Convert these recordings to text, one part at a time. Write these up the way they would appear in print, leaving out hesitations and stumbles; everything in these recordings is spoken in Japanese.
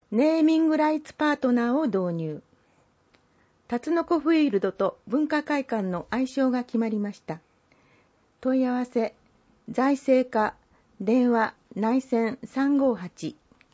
ネーミングライツパートナーを導入。タツノコフィールドと文化会館の愛称が決まりました。問い合わせ、財政課、電話、内線358。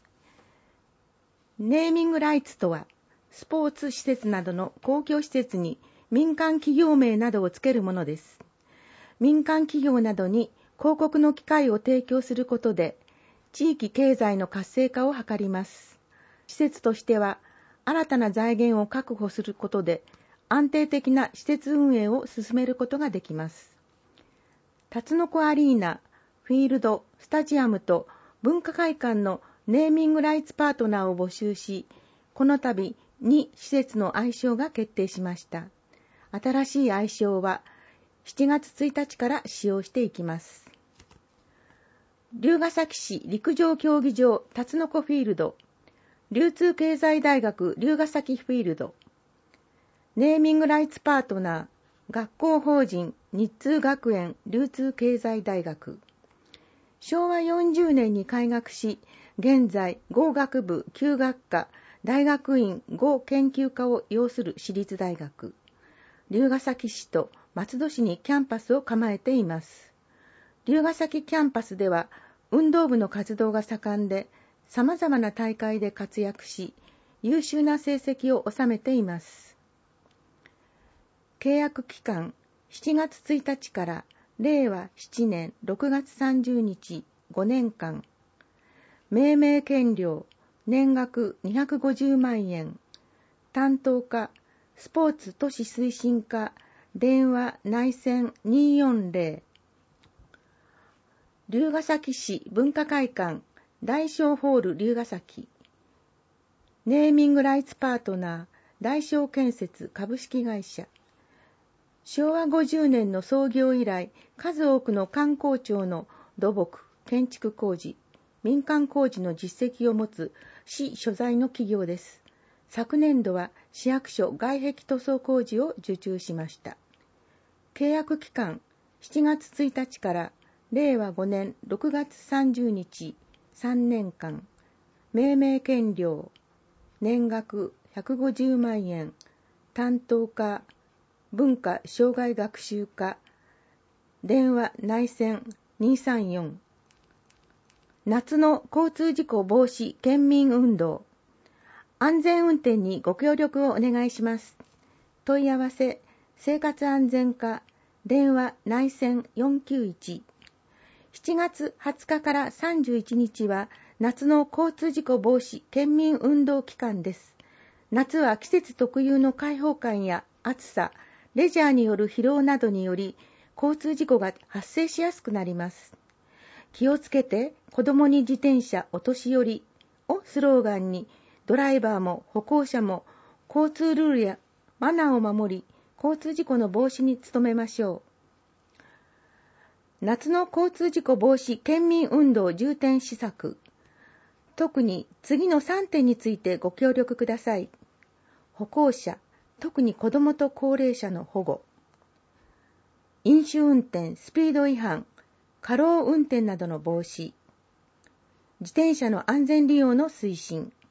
ネーミングライツとは、スポーツ施設などの公共施設に民間企業名などをつけるものです。民間企業などに広告の機会を提供することで、地域経済の活性化を図ります。施設としては、新たな財源を確保することで、安定的な施設運営を進めることができます。タツノコアリーナ、フィールド、スタジアムと文化会館のネーミングライツパートナーを募集し、この度2施設の愛称が決定しました。新しい愛称は7月1日から使用していきます。龍ケ崎市陸上競技場タツノコフィールド、流通経済大学龍ケ崎フィールド、ネーミングライツパートナー、学校法人日通学園流通経済大学。昭和40年に開学し、現在工学部9学科大学院5研究科を要する私立大学。龍ケ崎市と松戸市にキャンパスを構えています。龍ケ崎キャンパスでは運動部の活動が盛んで、様々な大会で活躍し、優秀な成績を収めています。契約期間7月1日から令和7年6月30日5年間。命名権料年額250万円。担当課スポーツ都市推進課電話内線240。龍ケ崎市文化会館大正ホール龍ケ崎。ネーミングライツパートナー大正建設株式会社。昭和50年の創業以来、数多くの官公庁の土木、建築工事、民間工事の実績を持つ市所在の企業です。昨年度は市役所外壁塗装工事を受注しました。契約期間7月1日から令和5年6月30日3年間。命名権料年額150万円。担当課文化障害学習課電話内線234。夏の交通事故防止県民運動。安全運転にご協力をお願いします。問い合わせ生活安全課電話内線491。7月20日から31日は夏の交通事故防止県民運動期間です。夏は季節特有の開放感や暑さ、レジャーによる疲労などにより交通事故が発生しやすくなります。気をつけて子供に自転車お年寄りをスローガンにドライバーも歩行者も交通ルールやマナーを守り交通事故の防止に努めましょう。夏の交通事故防止県民運動重点施策。特に次の3点についてご協力ください。歩行者、特に子どもと高齢者の保護。飲酒運転、スピード違反、過労運転などの防止。自転車の安全利用の推進。